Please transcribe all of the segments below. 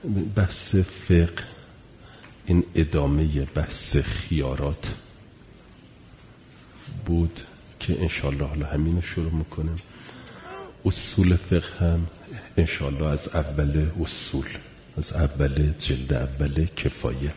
بحث فقه این ادامه بحث خیارات بود که انشالله حالا همین رو شروع میکنیم. اصول فقه هم انشالله از اول اصول، از اول جلد اول کفایه.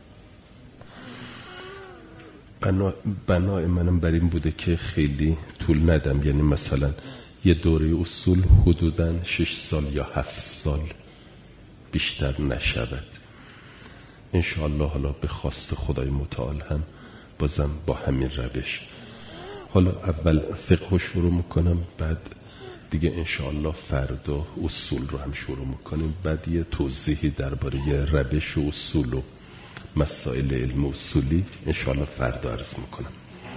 بنای منم بر این بوده که خیلی طول ندم، یعنی مثلا یه دوره اصول حدوداً 6 سال یا 7 سال بیشتر نشود انشاءالله. حالا به خواست خدای متعال هم بازم با همین روش. حالا اول فقه رو شروع میکنم، بعد دیگه انشاءالله فردا اصول رو هم شروع میکنیم، بعد یه توضیحی درباره روش و اصول و مسائل علم اصولی انشاءالله فردا عرض میکنم.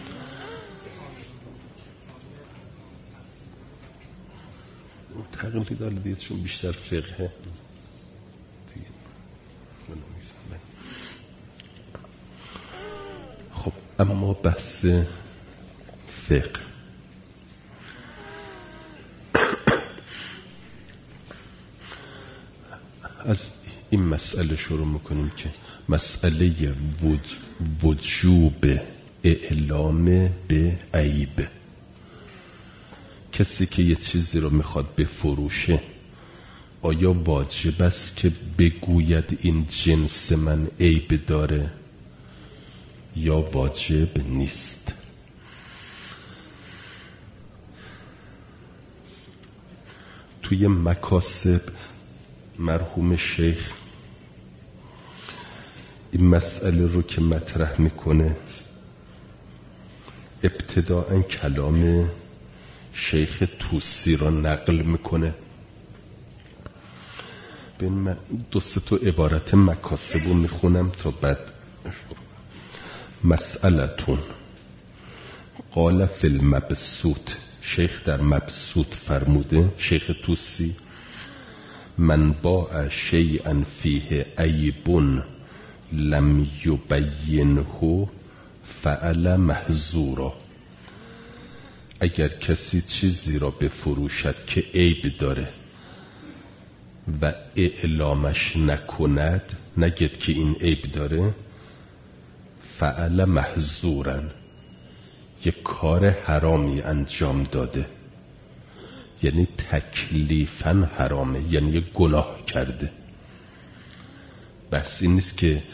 تقلیل داره دیگهشون بیشتر فقه. خب اما بحث فقه از این مسئله شروع میکنیم که مسئله وجوب اعلام به عیب. کسی که یه چیزی رو میخواد بفروشه آیا واجب است که بگوید این جنس من عیب داره یا واجب نیست؟ توی مکاسب مرحوم شیخ این مسئله رو که مطرح میکنه ابتداءً کلام شیخ توسی را نقل میکنه. ببین من 2-3 تا عبارت مکاسب رو میخونم تا بعد. مسئلتون قال فی المبسوط، شیخ در مبسوط فرموده، شیخ توسی، من باع شیئا فیه عیب لم یبینه فعل محظورا. اگر کسی چیزی را بفروشد که عیب داره و اعلامش نکند، نگید که این عیب داره، فعل محظورا، یک کار حرامی انجام داده، یعنی تکلیفاً حرامه، یعنی یک گناه کرده. بحث این نیست که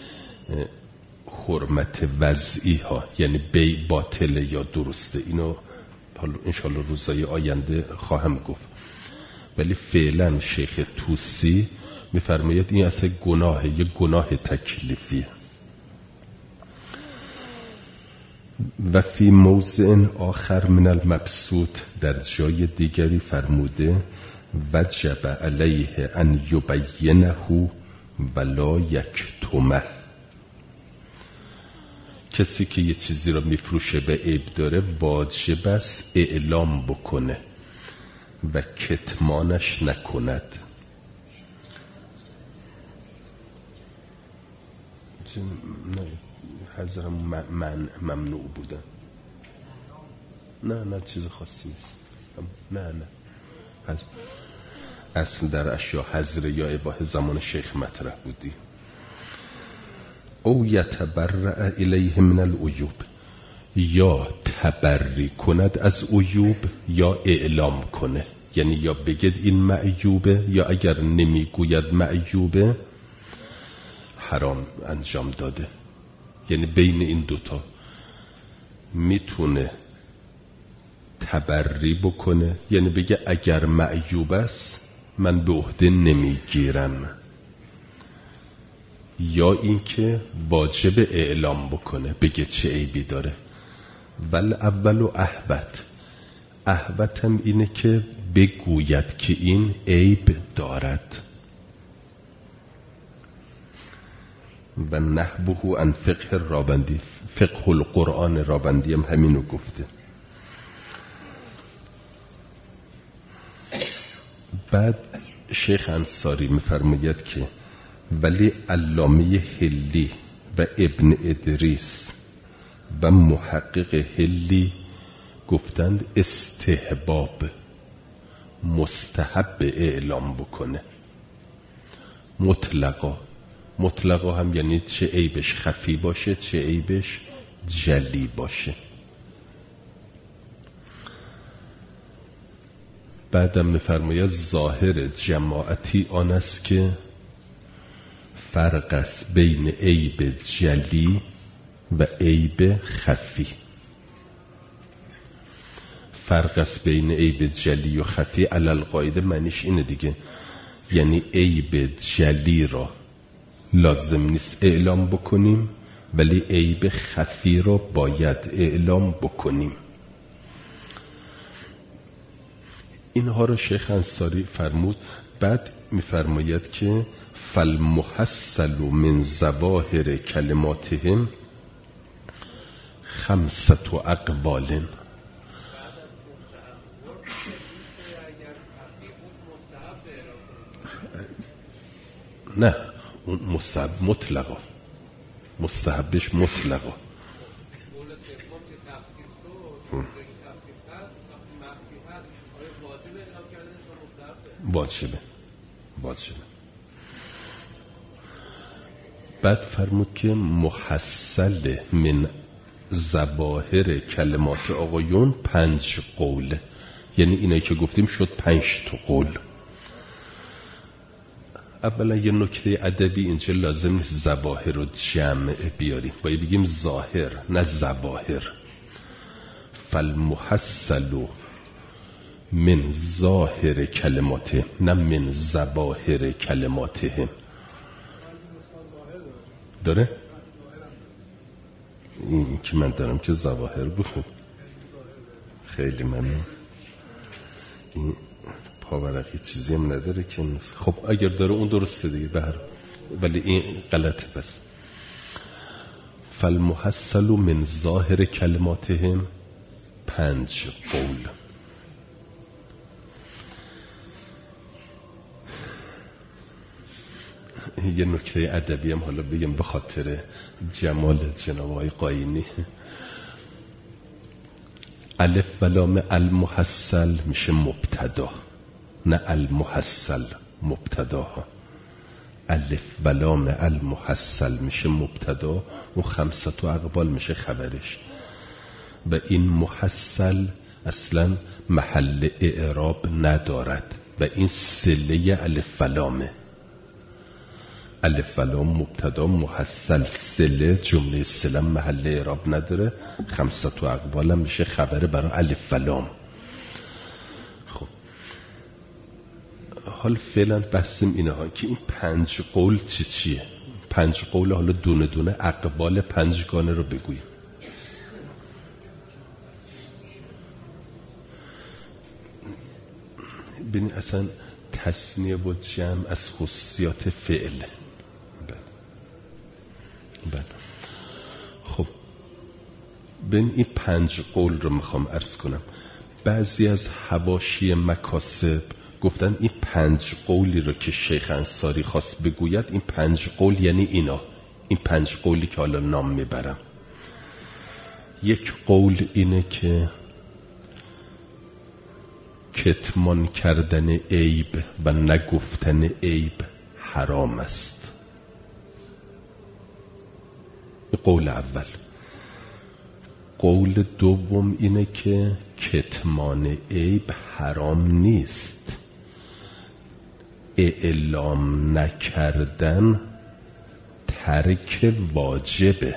حرمت وضعی ها یعنی بی باطله یا درسته، اینو حالا انشالله روزای آینده خواهم گفت، ولی فعلا شیخ توسی میفرماید این اصلا گناهه، یک گناه تکلیفیه. و فی موضع آخر من المبسوط، در جای دیگری فرموده وجب علیه ان یبینه ولا یکتمه. کسی که یه چیزی رو میفروشه به عیب داره واجب است اعلام بکنه و کتمانش نکند. نه حضرم ممنوع بودن، نه چیز خاصی نیست، نه اصل در اشیا حظر یا اباحه زمان شیخ مطرح بودی. او یتبرع الیه من العیوب، یا تبری کند از عیوب یا اعلام کنه، یعنی یا بگید این معیوبه یا اگر نمیگوید معیوبه حرام انجام داده. یعنی بین این دوتا میتونه تبری بکنه، یعنی بگه اگر معیوب است من به عهده نمیگیرم، یا اینکه واجب اعلام بکنه بگه چه عیبی داره. ول اول و احوت هم اینه که بگوید که این عیب دارد. و نحوه عن فقه راوندی، فقه القرآن راوندی هم همینو گفته. بعد شیخ انصاری میفرماید که ولی علامه حلی و ابن ادریس و محقق حلی گفتند استحباب، مستحب اعلام بکنه، مطلقا هم یعنی چه عیبش خفی باشه چه عیبش جلی باشه. بعدم می‌فرماید ظاهر جماعتی آن است که فرق است بین عیب جلی و عیب خفی. فرق است بین عیب جلی و خفی علل قاعده معنیش اینه دیگه، یعنی عیب جلی را لازم نیست اعلام بکنیم ولی عیب خفی را باید اعلام بکنیم. اینها رو شیخ انصاری فرمود. بعد میفرماید که فالمحصل من ظواهر کلماتهم 5 اقوال. نه اون مستحب مطلقا، مستحبش مطلقا. واجبه. بعد فرمود که محصل من ظواهر کلمات آقایون 5 قول، یعنی اینایی که گفتیم شد 5 تا قول. اولا یه نکته ادبی اینجا لازم نیست ظواهر رو جمع بیاریم، باید بگیم ظاهر نه ظواهر. فالمحصل من ظاهر کلماته نه من ظواهر کلماته. داره؟ این که من دارم که ظواهر بخون. خیلی ممنون. این پاورقی چیزی هم نداره که خب اگر داره اون درسته دیگه ولی این غلطه. بس فالمحصل من ظاهر کلماتهم 5 قول. یه نکته ادبی هم حالا بگم به خاطر جمال جناب آقای قاینی. الف و لام المحصل میشه مبتدا، نه المحصل مبتدا. الف و لام المحصل میشه مبتدا، اون 5 اقوال میشه خبرش. و این محصل اصلا محل اعراب ندارد و این صله الف و لامه. الف و لام مبتدا، محصل صله، جمله صله محل اعراب نداره. 5 اقوال هم میشه خبره برای الف و لام. خب حال فعلا بحثم اینه ها که این 5 قول چیه. 5 قول حالا دونه دونه اقوال 5 گانه رو بگویم. ببین اصلا تثنیه و جمع از خصوصیات فعل. بله. خب ببین این 5 قول رو میخوام عرض کنم. بعضی از حواشی مکاسب گفتن این 5 قولی رو که شیخ انصاری خواست بگوید، این 5 قول یعنی اینا، این 5 قولی که حالا نام میبرم. یک قول اینه که کتمان کردن عیب و نگفتن عیب حرام است. قول اول. قول دوم اینه که کتمان عیب حرام نیست، اعلام نکردن ترک واجبه.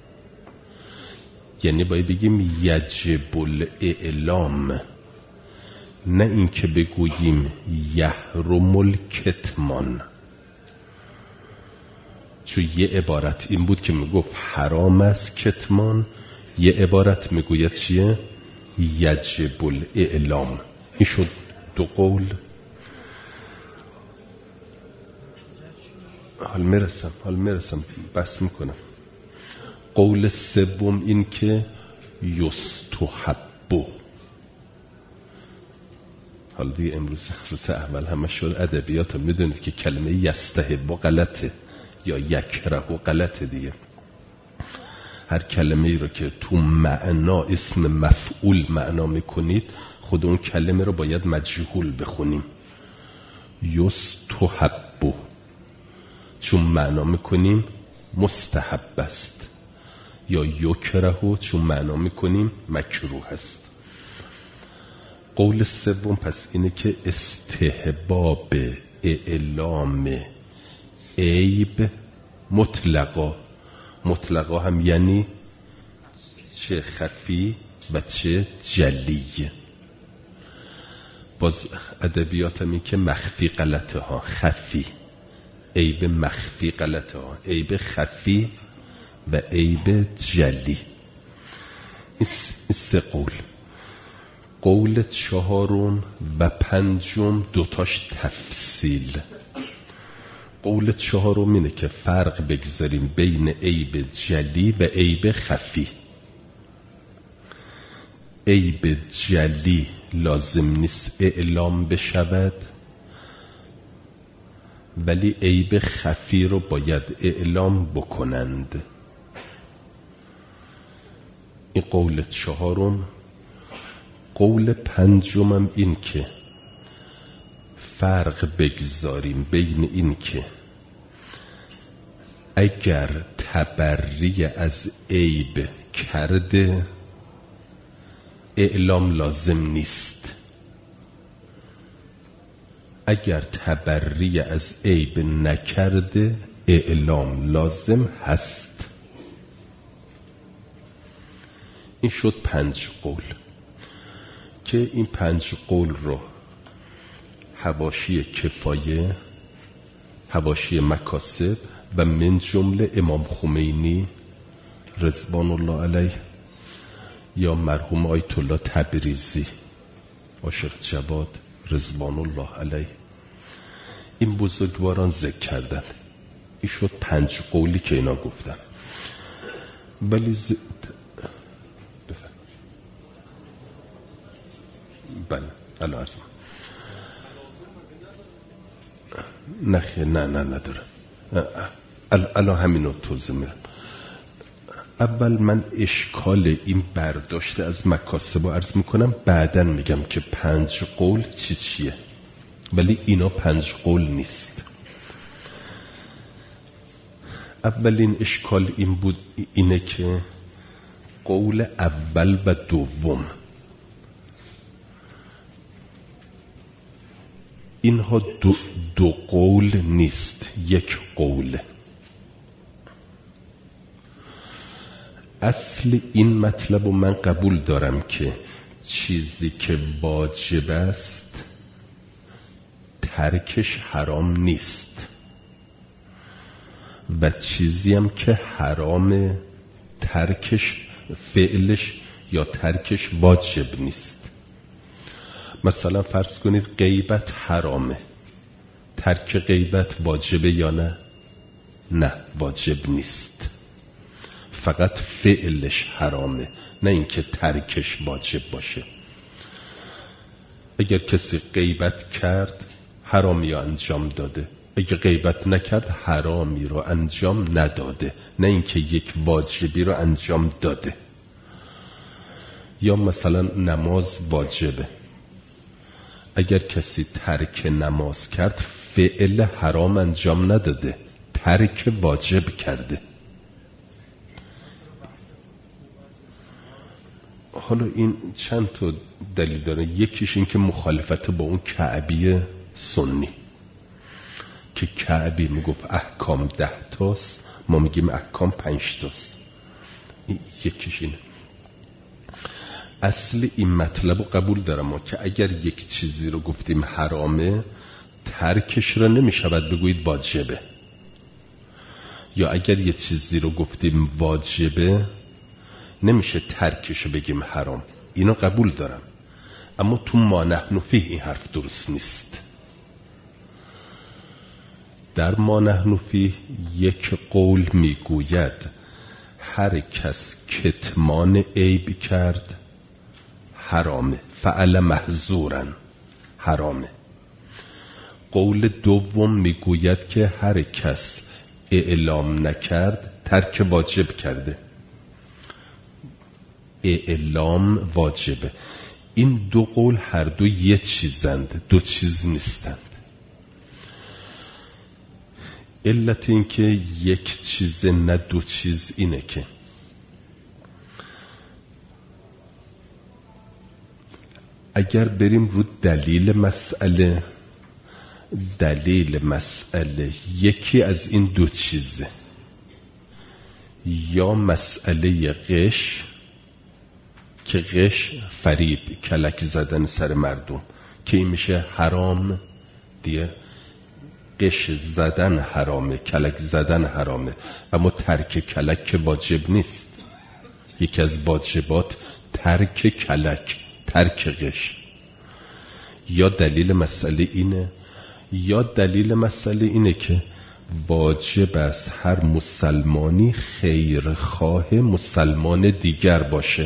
یعنی باید بگیم یجب الاعلام، نه این که بگوییم یحرم الکتمان. چون یه عبارت این بود که میگفت حرام است کتمان، یه عبارت میگوید چیه؟ یجب الاعلام. این شد 2 قول. حال میرسم بس میکنم. قول سوم این که یستحب. حالا دیگه امروز اول همه شد ادبیات، میدونید که کلمه یستحب غلطه یا یکره غلطه دیگه. هر کلمه ای رو که تو معنا اسم مفعول معنا میکنید، خود اون کلمه رو باید مجهول بخونیم. یستحب. چون معنا میکنیم مستحب است، یا یکره چون معنا میکنیم مکروه است. قول سوم پس اینه که استحباب اعلام عیب مطلقا هم یعنی چه خفی و چه جلی. باز ادبیات هم این که مخفی غلطه ها، خفی عیب مخفی غلطه ها، عیب خفی و عیب جلی. این سه قول. قول چهارم و پنجم دوتاش تفصیل. قول چهارم اینه که فرق بگذاریم بین عیب جلی و عیب خفی. عیب جلی لازم نیست اعلام بشود، ولی عیب خفی رو باید اعلام بکنند. این قول چهارم. قول پنجمم این که فرق بگذاریم بین این که اگر تبری از عیب کرده اعلام لازم نیست، اگر تبری از عیب نکرده اعلام لازم هست. این شد 5 قول که این 5 قول رو حواشی کفایه، حواشی مکاسب و من جمله امام خمینی رضوان الله علیه یا مرحوم آیت الله تبریزی عاشق جواد رضوان الله علیه، این بزرگواران ذکر کردن. این شد 5 قولی که اینا گفتن. ولی بله الان عرضم نخیر نه نداره. الان همینو توضیح میدم. اول من اشکال این برداشته از مکاسب رو عرض میکنم، بعدن میگم که 5 قول چیه. ولی اینا 5 قول نیست. اولین اشکال این بود، اینه که قول اول و دوم اینها دو قول نیست، یک قوله. اصل این مطلب رو من قبول دارم که چیزی که واجب است ترکش حرام نیست و چیزی هم که حرام ترکش فعلش یا ترکش واجب نیست. مثلا فرض کنید غیبت حرامه، ترک غیبت واجبه یا نه؟ نه واجب نیست، فقط فعلش حرامه، نه اینکه ترکش واجب باشه. اگر کسی غیبت کرد حرامی رو انجام داده، اگر غیبت نکرد حرامی رو انجام نداده، نه اینکه یک واجبی رو انجام داده. یا مثلا نماز واجبه، اگر کسی ترک نماز کرد فعل حرام انجام نداده، ترک واجب کرده. حالا این چند تا دلیل داره. یکیش این که مخالفت با اون کعبی سنی که کعبی میگفت احکام 10 تاست، ما میگیم احکام 5 تاست. یکیش اینه. اصل این مطلب رو قبول دارم ما که اگر یک چیزی رو گفتیم حرامه ترکش رو نمیشود بگویید واجبه، یا اگر یک چیزی رو گفتیم واجبه نمیشه ترکش رو بگیم حرام. اینو قبول دارم، اما تو ما نحن فیه این حرف درست نیست. در ما نحن فیه یک قول میگوید هر کس کتمان عیب کرد حرامه، فعل محظورا حرامه. قول دوم میگوید که هر کس اعلام نکرد ترک واجب کرده، اعلام واجبه. این 2 قول هر دو یه چیزند، 2 چیز نیستند. علت این که یک چیز نه دو چیز اینه که اگر بریم رو دلیل مسئله یکی از این دو چیزه، یا مسئله غش که غش فریب کلک زدن سر مردم که این میشه حرام دیگه، غش زدن حرامه، کلک زدن حرامه، اما ترک کلک که واجب نیست. یکی از واجبات ترک کلک، ترک غش. یا دلیل مسئله اینه که واجب است هر مسلمانی خیرخواه مسلمان دیگر باشه،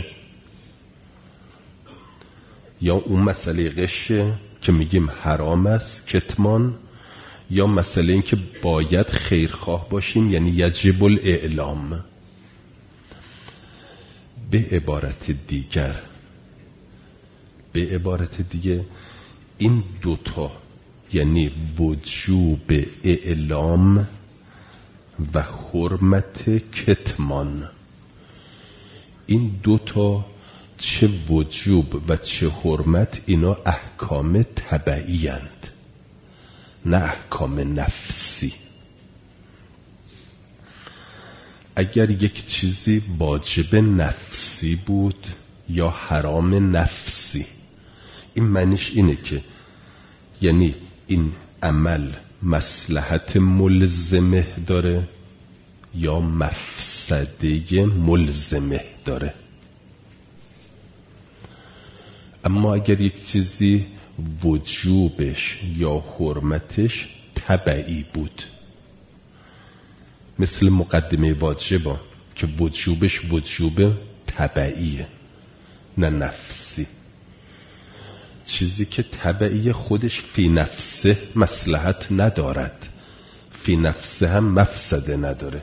یا اون مسئله غشه که میگیم حرام است کتمان، یا مسئله این که باید خیرخواه باشیم یعنی یجب الاعلام. به عبارت دیگه این دوتا یعنی وجوب اعلام و حرمت کتمان، این دوتا چه وجوب و چه حرمت اینا احکام طبعی اند نه احکام نفسی. اگر یک چیزی واجب نفسی بود یا حرام نفسی، این معنیش اینه که یعنی این عمل مصلحت ملزمه داره یا مفسده ملزمه داره. اما اگر یک چیزی وجوبش یا حرمتش طبعی بود، مثل مقدمه واجبه که وجوبش وجوب طبعیه نه نفسی، چیزی که طبعی خودش فی نفسه مصلحت ندارد، فی نفسه هم مفسده نداره.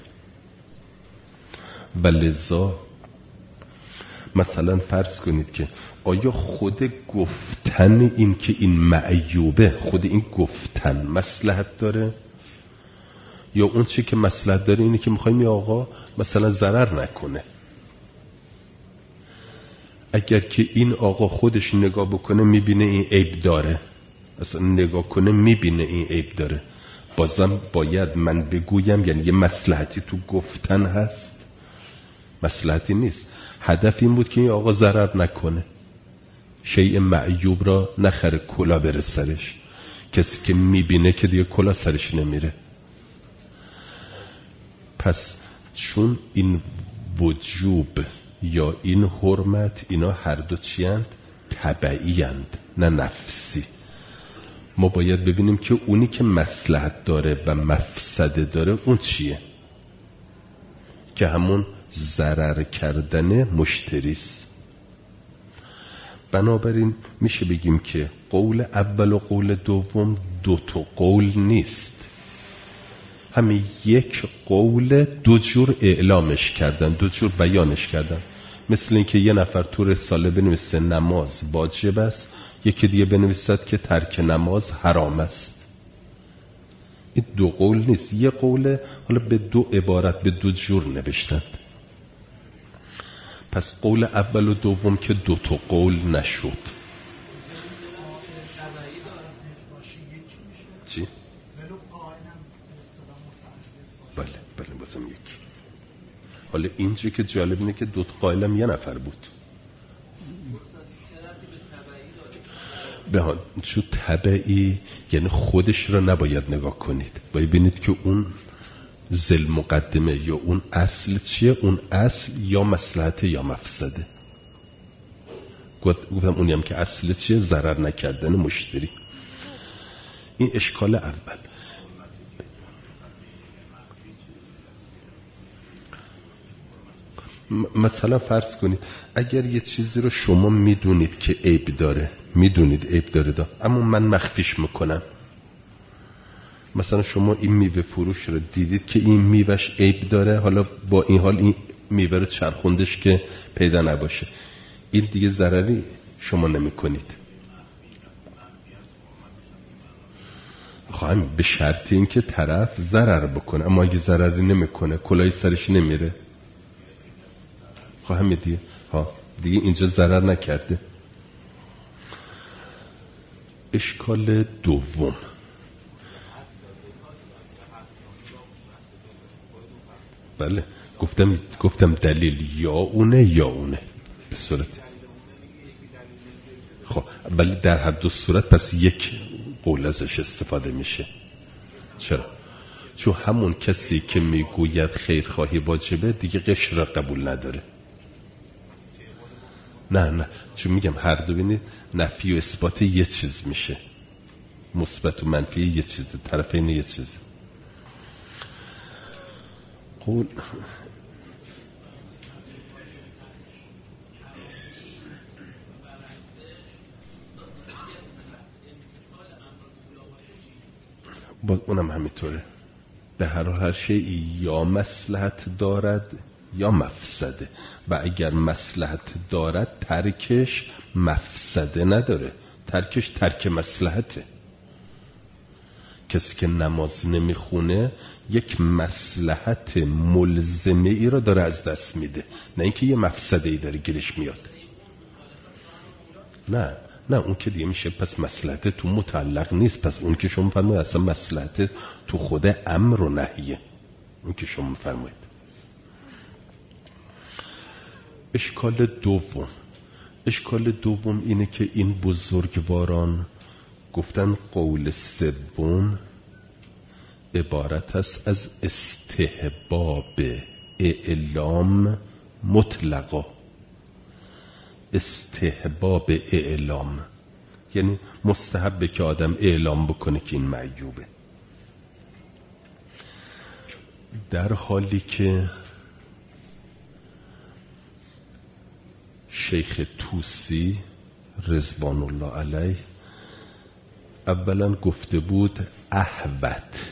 و لذا مثلا فرض کنید که آیا خود گفتن این که این معیوبه، خود این گفتن مصلحت داره، یا اون چی که مصلحت داره اینه که میخوایم این آقا مثلا ضرر نکنه. اگر که این آقا خودش نگاه بکنه میبینه این عیب داره، اصلا نگاه کنه میبینه این عیب داره، بازم باید من بگویم؟ یعنی یه مصلحتی تو گفتن هست؟ مصلحتی نیست. هدف این بود که این آقا ضرر نکنه، شیء معیوب را نخره کلا بره سرش. کسی که میبینه که دیگه کلا سرش نمیره. پس چون این وجوب یا این حرمت اینا هر دو چی اند؟ طبعی اند نه نفسی. ما باید ببینیم که اونی که مصلحت داره و مفسده داره اون چیه، که همون ضرر کردن مشتریست. بنابراین میشه بگیم که قول اول و قول دوم دو تا قول نیست، همین یک قول دو جور اعلامش کردن، دو جور بیانش کردن. مثل این که یه نفر تو رساله بنویسه نماز واجب است، یکی دیگه بنویسد که ترک نماز حرام است. این دو قول نیست، یه قوله، حالا به دو عبارت به دو جور نوشتند. پس قول اول و دوم که دو تا قول نشد. چی؟ بله بازم یکی. حالا اینجا که جالب اینه که دو تا قائلم یه نفر بود. به چون طبعی یعنی خودش را نباید نگاه کنید، باید ببینید که اون ذل مقدمه یا اون اصل چیه. اون اصل یا مصلحت یا مفسده. گفتم اونی هم که اصل چیه؟ ضرر نکردن مشتری. این اشکال اول. مثلا فرض کنید اگر یه چیزی رو شما میدونید که عیب داره، میدونید عیب داره اما من مخفیش میکنم. مثلا شما این میوه فروش رو دیدید که این میوهش عیب داره، حالا با این حال این میوه رو چرخوندش که پیدا نباشه، این دیگه ضرری شما نمی کنید. خواهم به شرط این که طرف ضرر بکنه، اما اگه ضرری نمیکنه کلاه سرش نمیره. خواهم دیگه اینجا ضرر نکرده. اشکال دوم، بله گفتم دلیل یا اونه به صورت. خب ولی در هر دو صورت پس یک قول ازش استفاده میشه. چرا؟ چون همون کسی که میگوید خیرخواهی واجبه دیگه قشر را قبول نداره. نه چون میگم هر دو بینید نفی و اثبات یه چیز میشه، مثبت و منفی یه چیزه، طرفین یه چیزه. قول باز اونم همینطوره. به هر حال هر شیء یا مصلحت دارد یا مفسده، و اگر مصلحت دارد ترکش مفسده نداره، ترکش ترک مصلحته. کسی که نماز نمیخونه یک مصلحت ملزمه ای رو داره از دست میده، نه اینکه یه مفسده ای داره گیرش میاد. نه اون که دیگه میشه پس مصلحت تو متعلق نیست. پس اون که شما فرمایید اصلا مصلحت تو خود امر و نهیه، اون که شما فرمایید. اشکال دوم اینه که این بزرگواران گفتن قول سوم عبارت است از استحباب اعلام مطلقا. استحباب اعلام یعنی مستحبه که آدم اعلام بکنه که این معیوبه، در حالی که شیخ طوسی رضوان الله علیه اولا گفته بود احوت،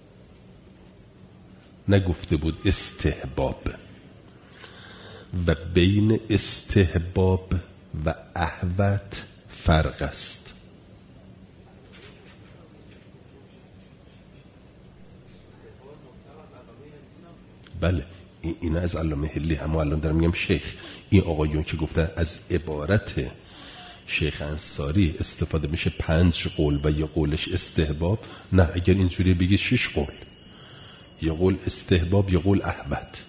نگفته بود استحباب، و بین استحباب و احوت فرق است. بله این از علامه حلی، هم الان دارم میگم شیخ. این آقایون که گفتن از عبارت شیخ انصاری استفاده میشه 5 قول و یه قولش استحباب، نه اگر اینجوری بگی 6 قول، یه قول استحباب یه قول احوت.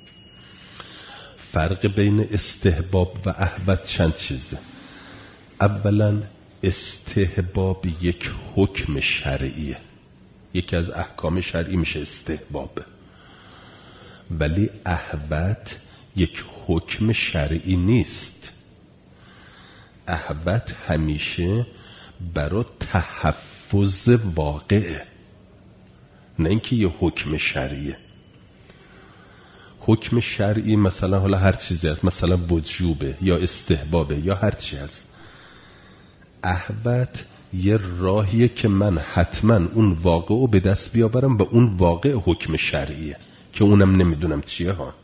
فرق بین استحباب و احوت چند چیزه. اولا استحباب یک حکم شرعیه، یکی از احکام شرعی میشه استحباب، ولی احوت یک حکم شرعی نیست. احوت همیشه برای تحفظ واقعه، نه اینکه یه حکم شرعیه. حکم شرعی مثلا حالا هر چیزی هست، مثلا وجوبه یا استحبابه یا هر چی هست. احوت یه راهیه که من حتما اون واقع رو به دست بیاورم و اون واقع حکم شرعیه که اونم نمیدونم چیه ها.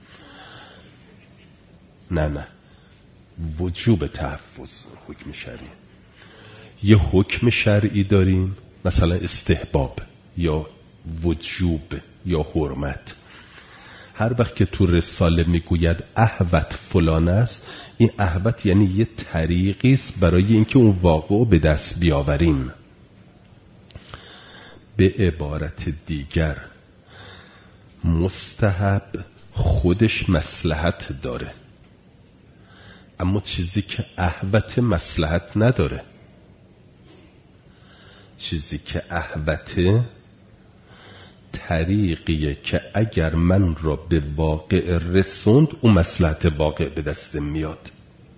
نه وجوب تحفظ حکم شرعی. یه حکم شرعی داریم مثلا استحباب یا وجوب یا حرمت. هر وقت که تو رساله میگوید احوت فلان است، این احوت یعنی یه طریقی است برای اینکه اون واقع رو به دست بیاوریم. به عبارت دیگر مستحب خودش مصلحت داره، اما چیزی که احوت مصلحت نداره. چیزی که احوت طریقیه که اگر من را به واقع رسوند اون مصلحت واقع به دست میاد.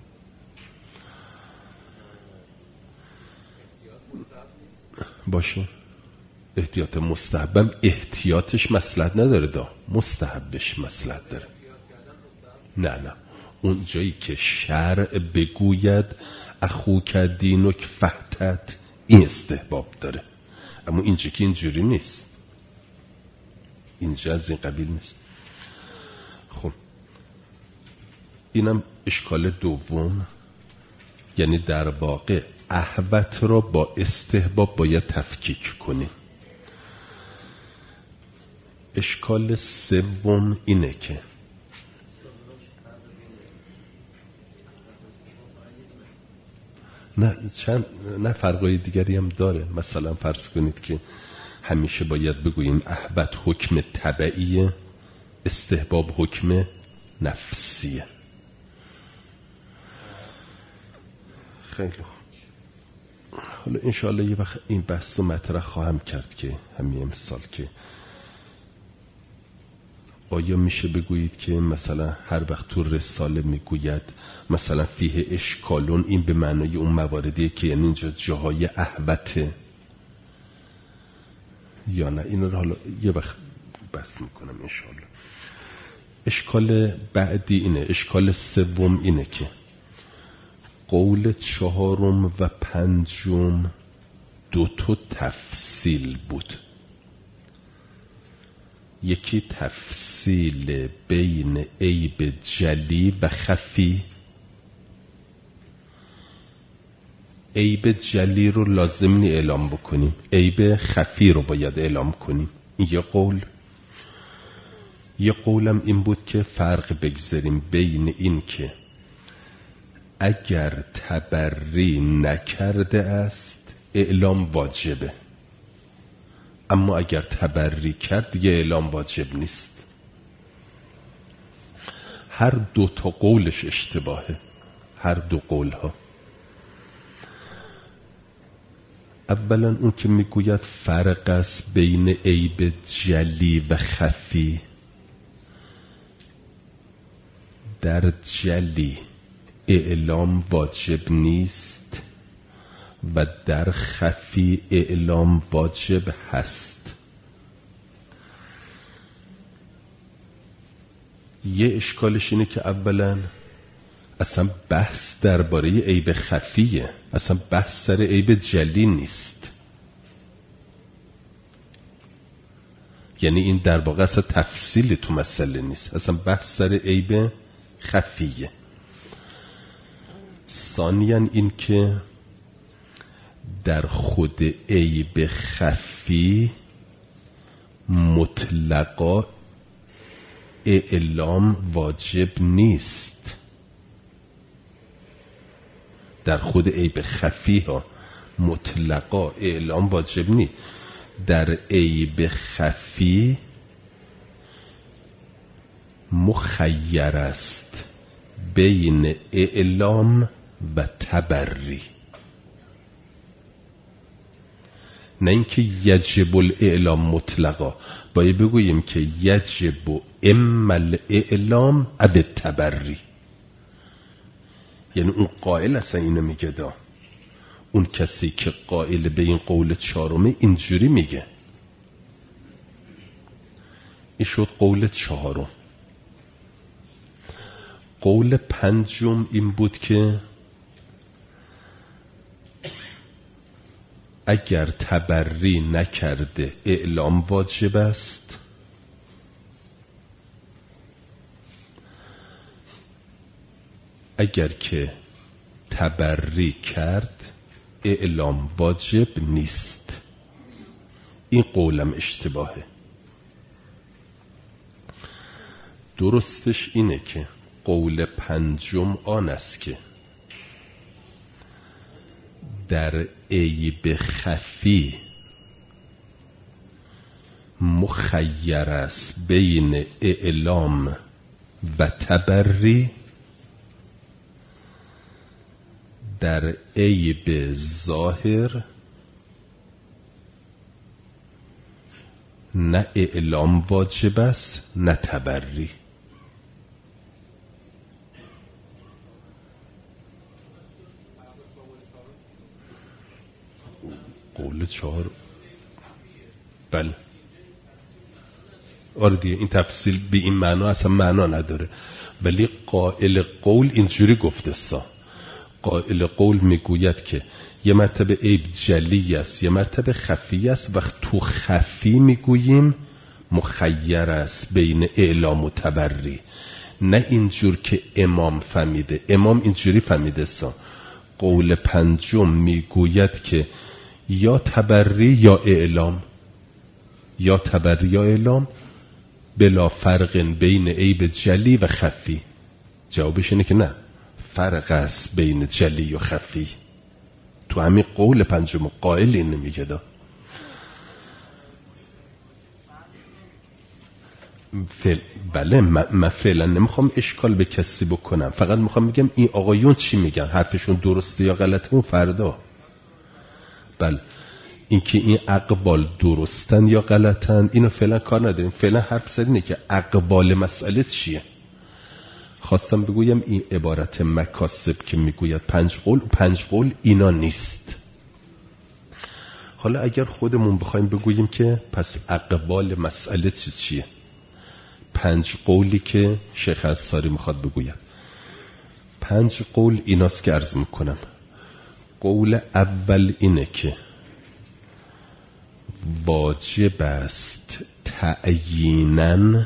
باشه احتیاط مستحبم احتیاطش مصلحت نداره، مستحبش مصلحت داره. نه اون جایی که شرع بگوید اخوک دینک فحتت، این استحباب داره، اما اینجا که اینجوری نیست، اینجا از این قبیل نیست. خب اینم اشکال دوم، یعنی در واقع اهوت را با استحباب باید تفکیک کنیم. اشکال سوم اینه که نه فرقای دیگری هم داره. مثلا فرض کنید که همیشه باید بگوییم اهوت حکم طبعیه، استحباب حکم نفسیه. خیلی خوب. حالا انشاءالله یه وقت این بحث رو مطرح خواهم کرد که همین امسال که آیا میشه بگویید که مثلا هر وقت تو رساله میگوید مثلا فیه اشکالون، این به معنای اون مواردیه که یعنی اینجا جاهای اهوته یا نه؟ این رو حالا یه وقت بحث میکنم انشاءالله. اشکال بعدی اینه، اشکال سوم اینه که قول چهارم و پنجم دو تا تفصیل بود. یکی تفصیل بین عیب جلی و خفی. عیب جلی رو لازم نی اعلام بکنیم، عیب خفی رو باید اعلام کنیم. این یه قول. یه قولم این بود که فرق بگذاریم بین این که اگر تبری نکرده است اعلام واجبه، اما اگر تبری کرد دیگه اعلام واجب نیست. هر دو تا قولش اشتباهه، هر دو قول ها. اولا اون که میگوید فرق است بین عیب جلی و خفی. در جلی اعلام واجب نیست و در خفی اعلام واجب هست. یه اشکالش اینه که اولا اصلا بحث درباره عیب خفیه، اصلا بحث سر عیب جلی نیست. یعنی این در واقع اصلا تفصیل تو مسئله نیست، اصلا بحث سر عیب خفیه. ثانیاً این که در خود عیب خفی مطلقا اعلام واجب نیست. در خود عیب خفی ها مطلقا اعلام واجب نیست. در عیب خفی مخیر است بین اعلام و تبری، نه اینکه یجب الاعلام مطلقا. باید بگوییم که یجب اما الاعلام او التبری. یعنی اون قائل اصلا اینو میگه، اون کسی که قائل به این قول چهارمه اینجوری میگه. این شد قول چهارم. قول پنجم این بود که اگر تبری نکرده اعلام واجب است، اگر که تبری کرد اعلام واجب نیست. این قولم اشتباهه. درستش اینه که قول پنجم آن است که در عیب خفی مخیر است بین اعلام و تبری، در عیب ظاهر نه اعلام واجب است نه تبری. قول چهار بله آره دیگه، این تفصیل به این معنا اصلا معنا نداره. ولی قائل قول اینجوری گفته سا. قائل قول میگوید که یه مرتبه عیب جلی است، یه مرتبه خفی است. وقت تو خفی میگوییم مخیر است بین اعلام و تبری، نه اینجور که امام فهمیده. امام اینجوری فهمیده سا. قول پنجم میگوید که یا تبری یا اعلام، یا تبری یا اعلام بلا فرق بین عیب جلی و خفی. جوابش اینه که نه، فرق است بین جلی و خفی. تو همین قول پنجم قائل این نمیگه دا. بله من فعلا نمیخوام اشکال به کسی بکنم، فقط میخوام بگم این آقایون چی میگن، حرفشون درسته یا غلطه اون فردا. بله اینکه این اقوال درستن یا غلطن اینو فعلا کار نداریم، فعلا حرف زدینه که اقوال مسئله چیه. خواستم بگویم این عبارت مکاسب که میگوید 5 قول، 5 قول اینا نیست. حالا اگر خودمون بخوایم بگوییم که پس اقوال مسئله چیه، 5 قولی که شیخ انصاری میخواد بگوید، 5 قول ایناست که عرض میکنم. قول اول اینه که واجب است تعییناً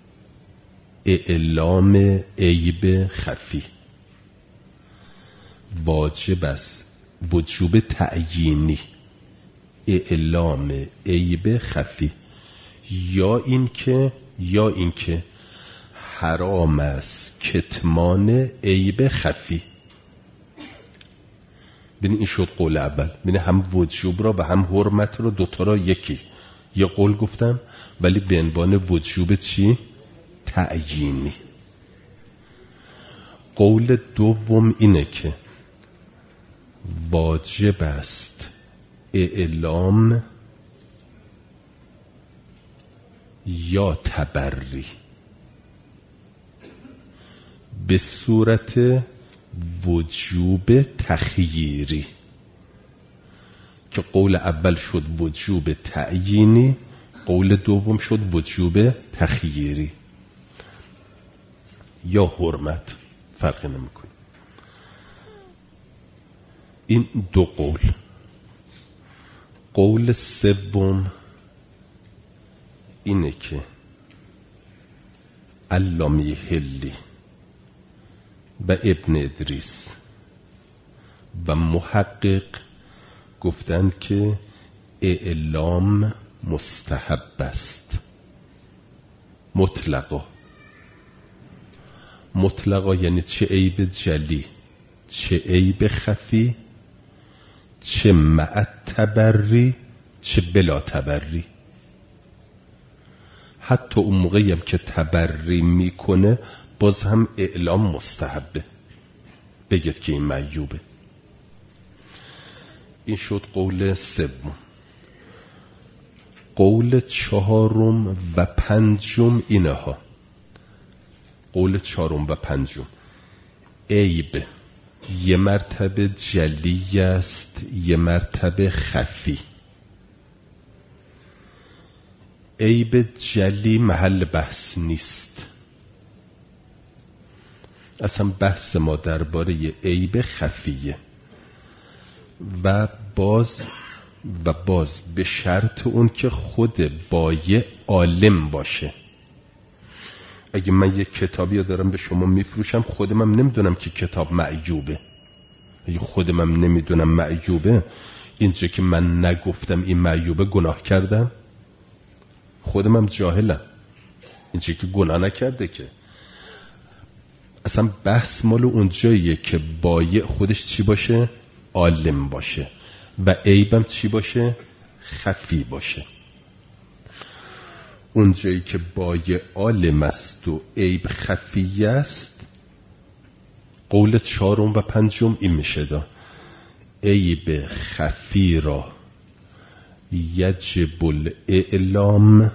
اعلام عیب خفی. واجب است وجوب تعیینی اعلام عیب خفی، یا اینکه حرام است کتمان عیب خفی. ببین این شد قول اول. ببین هم وجوب را و هم حرمت را دوتا را یکی یه قول گفتم، ولی به عنوان وجوب چی؟ تعیینی. قول دوم اینه که واجب است اعلام یا تبری به صورت وجوب تخییری، که قول اول شد وجوب تعیینی، قول دوم شد وجوب تخییری یا حرمت، فرقی نمیکنه. این دو قول. قول سوم اینه که علامه حلی و ابن ادریس و محقق گفتند که اعلام مستحب است مطلقا، یعنی چه عیب جلی چه عیب خفی، چه مع تبری چه بلا تبری. حتی اون موقعی هم که تبری میکنه باز هم اعلام مستحبه، بگید که این معیوبه. این شد قول سوم. قول چهارم و پنجم اینها. قول چهارم و پنجم، عیب یه مرتبه جلی است یه مرتبه خفی. عیب جلی محل بحث نیست، اصلا بحث ما درباره عیب خفیه و باز به شرط اون که خود بایع عالم باشه. اگه من یک کتابی دارم به شما میفروشم، خودم هم نمیدونم که کتاب معیوبه، اگه خودم هم نمیدونم معیوبه، اینجا که من نگفتم این معیوبه گناه کردم؟ خودم هم جاهلم، اینجا که گناه نکرده که. اصلا بحث مال اونجاییه که بایع خودش چی باشه؟ عالم باشه و عیبم چی باشه؟ خفی باشه. اونجایی که بایع عالم است و عیب خفی است، قول چهارم و پنجم این میشه دا عیب خفی را یجب الاعلام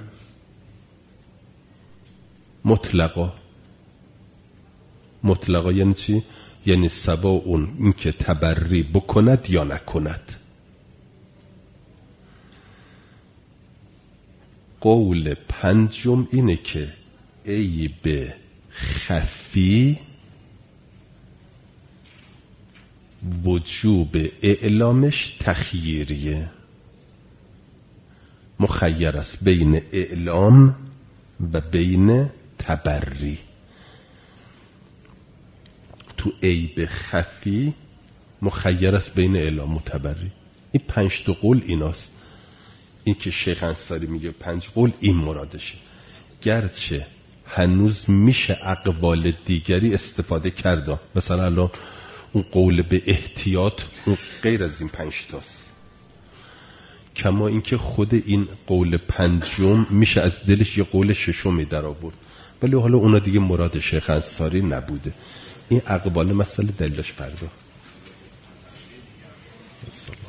مطلقا یعنی چی؟ یعنی سوا اون این که تبری بکند یا نکند. قول پنجم اینه که عیب خفی وجوب اعلامش تخییریه، مخیر است بین اعلام و بین تبری. تو عیب خفی مخیر است بین اعلام متبری. این 5 تا قول ایناست. این که شیخ انصاری میگه 5 قول این مرادشه. گرچه هنوز میشه اقوال دیگری استفاده کرد، مثلا الان اون قول به احتیاط اون غیر از این 5 تاست، کما اینکه خود این قول 5م میشه از دلش یه قول 6می در آورد، ولی حالا اونا دیگه مراد شیخ انصاری نبوده. این اقوال مسئله دلیلش فردا.